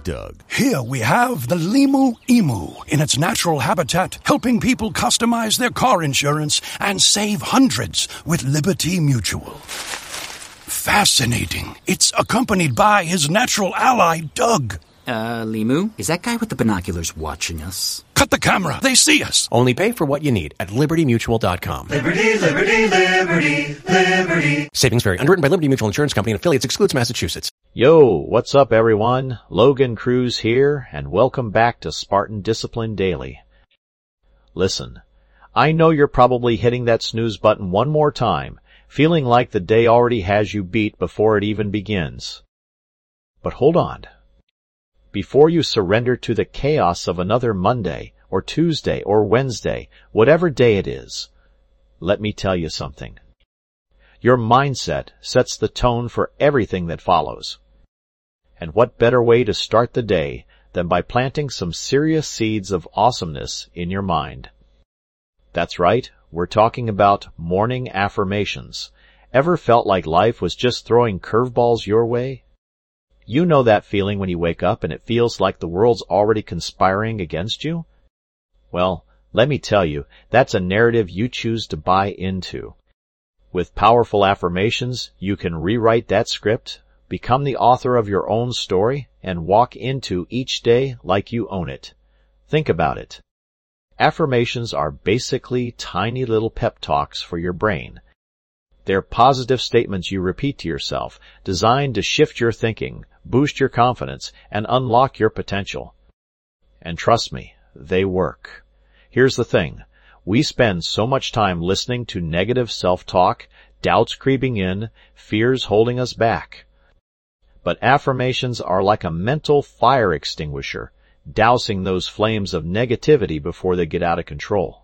Doug. Here we have the Limu Emu in its natural habitat, helping people customize their car insurance and save hundreds with Liberty Mutual. Fascinating. It's accompanied by his natural ally, Doug. Limu, is that guy with the binoculars watching us? Cut the camera. They see us. Only pay for what you need at libertymutual.com. Liberty, liberty, liberty, liberty. Savings vary. Underwritten by Liberty Mutual Insurance Company and affiliates. Excludes Massachusetts. Yo, what's up everyone? Logan Cruz here, and welcome back to Spartan Discipline Daily. Listen, I know you're probably hitting that snooze button one more time, feeling like the day already has you beat before it even begins. But hold on. Before you surrender to the chaos of another Monday, or Tuesday, or Wednesday, whatever day it is, let me tell you something. Your mindset sets the tone for everything that follows. And what better way to start the day than by planting some serious seeds of awesomeness in your mind? That's right, we're talking about morning affirmations. Ever felt like life was just throwing curveballs your way? You know that feeling when you wake up and it feels like the world's already conspiring against you? Well, let me tell you, that's a narrative you choose to buy into. With powerful affirmations, you can rewrite that script, become the author of your own story, and walk into each day like you own it. Think about it. Affirmations are basically tiny little pep talks for your brain. They're positive statements you repeat to yourself, designed to shift your thinking, boost your confidence, and unlock your potential. And trust me, they work. Here's the thing. We spend so much time listening to negative self-talk, doubts creeping in, fears holding us back. But affirmations are like a mental fire extinguisher, dousing those flames of negativity before they get out of control.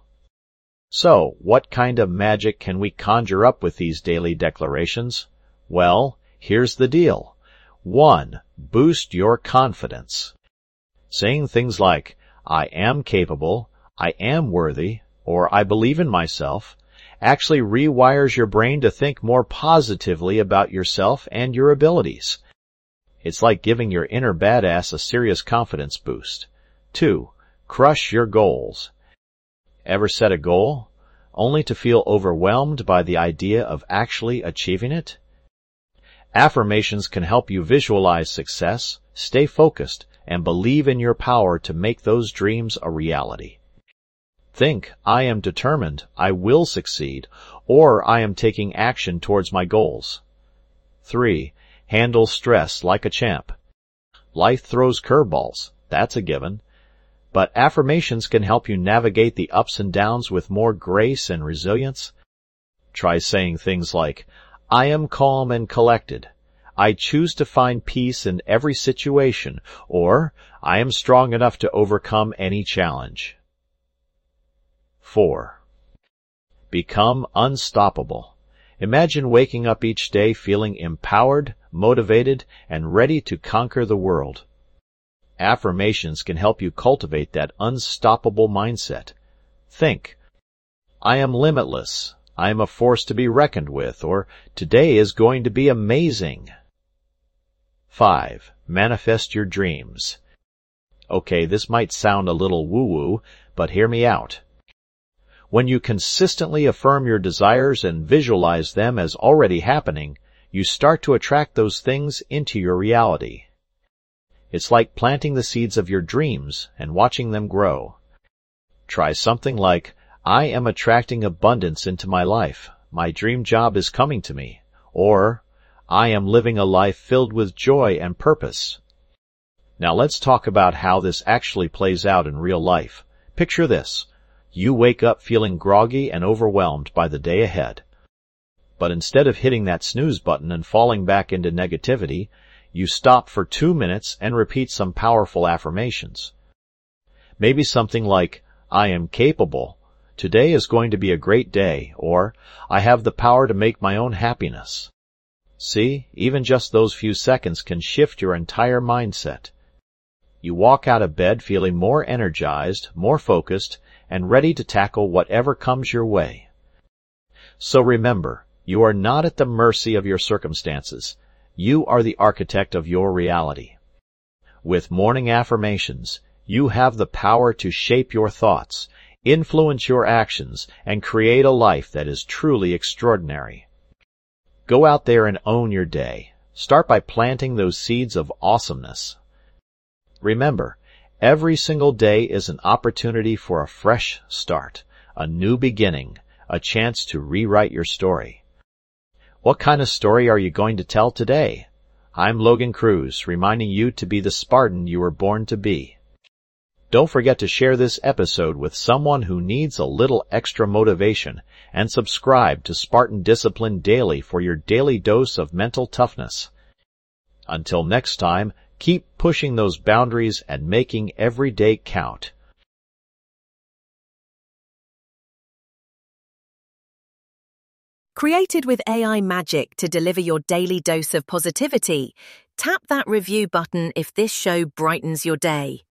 So, what kind of magic can we conjure up with these daily declarations? Well, here's the deal. 1. Boost your confidence. Saying things like, I am capable, I am worthy, or I believe in myself, actually rewires your brain to think more positively about yourself and your abilities. It's like giving your inner badass a serious confidence boost. 2. Crush your goals. Ever set a goal, only to feel overwhelmed by the idea of actually achieving it? Affirmations can help you visualize success, stay focused, and believe in your power to make those dreams a reality. Think, I am determined, I will succeed, or I am taking action towards my goals. 3. Handle stress like a champ. Life throws curveballs, that's a given. But affirmations can help you navigate the ups and downs with more grace and resilience. Try saying things like, I am calm and collected. I choose to find peace in every situation, or I am strong enough to overcome any challenge. 4. Become unstoppable. Imagine waking up each day feeling empowered, motivated, and ready to conquer the world. Affirmations can help you cultivate that unstoppable mindset. Think, I am limitless, I am a force to be reckoned with, or today is going to be amazing. 5. Manifest your dreams. Okay, this might sound a little woo-woo, but hear me out. When you consistently affirm your desires and visualize them as already happening, you start to attract those things into your reality. It's like planting the seeds of your dreams and watching them grow. Try something like, I am attracting abundance into my life. My dream job is coming to me. Or, I am living a life filled with joy and purpose. Now let's talk about how this actually plays out in real life. Picture this. You wake up feeling groggy and overwhelmed by the day ahead. But instead of hitting that snooze button and falling back into negativity, you stop for 2 minutes and repeat some powerful affirmations. Maybe something like, I am capable, today is going to be a great day, or I have the power to make my own happiness. See, even just those few seconds can shift your entire mindset. You walk out of bed feeling more energized, more focused, and ready to tackle whatever comes your way. So remember, you are not at the mercy of your circumstances. You are the architect of your reality. With morning affirmations, you have the power to shape your thoughts, influence your actions, and create a life that is truly extraordinary. Go out there and own your day. Start by planting those seeds of awesomeness. Remember, every single day is an opportunity for a fresh start, a new beginning, a chance to rewrite your story. What kind of story are you going to tell today? I'm Logan Cruz, reminding you to be the Spartan you were born to be. Don't forget to share this episode with someone who needs a little extra motivation, and subscribe to Spartan Discipline Daily for your daily dose of mental toughness. Until next time, keep pushing those boundaries and making every day count. Created with AI magic to deliver your daily dose of positivity, tap that review button if this show brightens your day.